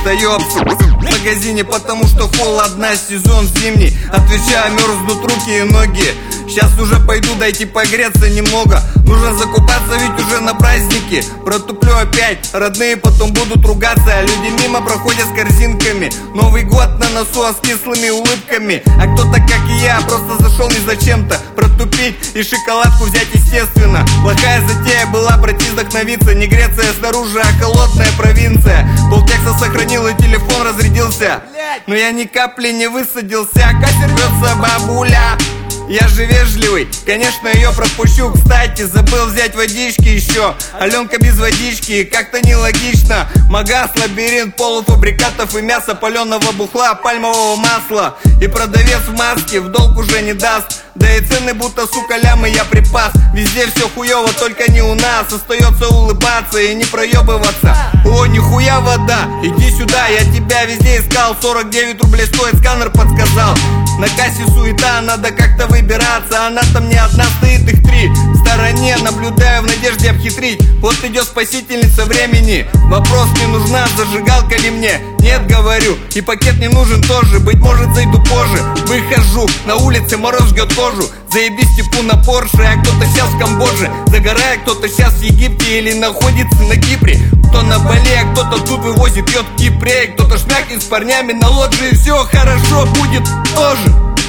достаю в магазине, потому что холодно, сезон зимний. Отвечаю, мерзнут руки и ноги. Сейчас уже пойду, дайте погреться немного. Нужно закупаться, ведь уже на праздники. Протуплю опять, родные потом будут ругаться. А люди мимо проходят с корзинками. Новый год на носу, а с кислыми улыбками. А кто-то, как и я, просто зашел не зачем-то протупить и шоколадку взять, естественно. Плохая затея была пройти вдохновиться. Не Греция снаружи, а холодная провинция. Полтекста сохранил и телефон разрядился. Но я ни капли не высадился. Катя рвется, бабуля. Я же вежливый, конечно, ее пропущу. Кстати, забыл взять водички еще. Аленка без водички, как-то нелогично. Магаз, лабиринт полуфабрикатов и мясо, паленого бухла, пальмового масла. И продавец в маске в долг уже не даст. Да и цены будто, сука, лямы я припас. Везде все хуево, только не у нас. Остается улыбаться и не проебываться. О, нихуя вода, иди сюда, я тебя везде искал. 49 рублей стоит, сканер подсказал. На кассе суета, надо как-то выбираться. Она там не одна, стоит их 3. В стороне наблюдаю в надежде обхитрить. Вот идет спасительница времени. Вопрос, не нужна зажигалка ли мне? Нет, говорю, и пакет не нужен тоже. Быть может, зайду позже. Выхожу, на улице мороз жгет кожу. Заебись типу на Порше, а кто-то сейчас в Камбодже. Загорая, кто-то сейчас в Египте или находится на Кипре. Кто на Бали, а кто-то тут вывозит, пьет в Кипре. Кто-то шмякнет с парнями на лоджии. Все хорошо будет тоже.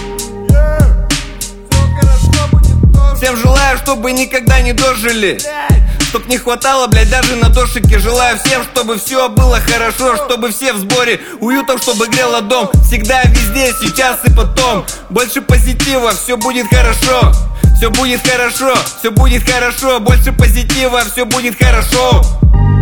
Всем желаю, чтобы никогда не дожили. Чтоб не хватало, блядь, даже на дошике. Желаю всем, чтобы все было хорошо. Чтобы все в сборе, уютом, чтобы грело дом. Всегда, везде, сейчас и потом. Больше позитива, все будет хорошо. Все будет хорошо, все будет хорошо. Больше позитива, все будет хорошо.